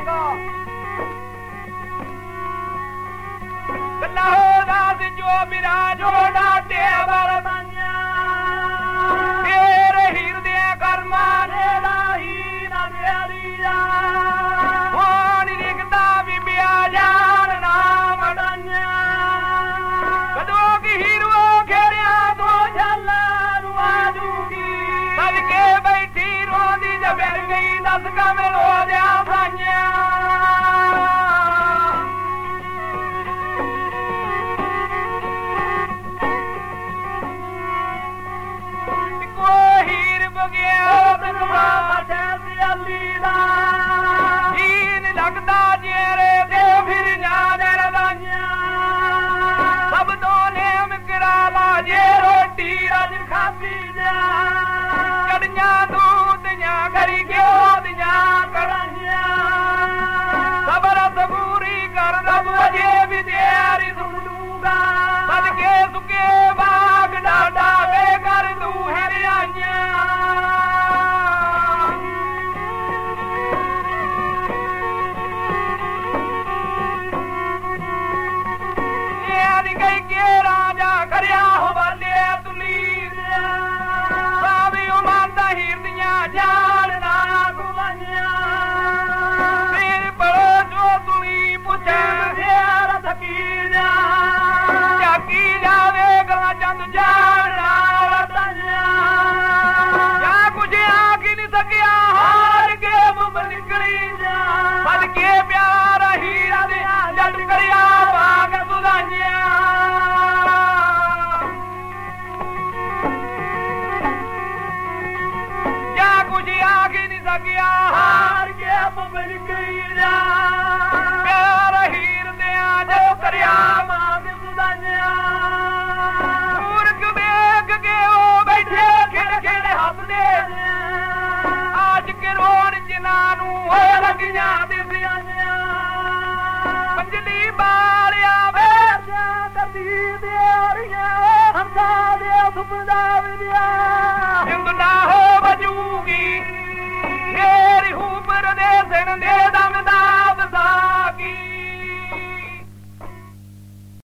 जो विराजो डाटे बल बन्या तेरे हृदय कर्मा ने लाही न मेरिया होनी लिखता भी ब्याजान नाम डन्या कदों की हीरो खेरिया तो झल्ला रुआ दूंगी सबके बैठी रोंदी जब बैठ गई 10 का में रो जा भान्या लगता जेरे दे फिर नादर दानिया सब तो नेम करा जे रोटी रज खाती जा चढ़िया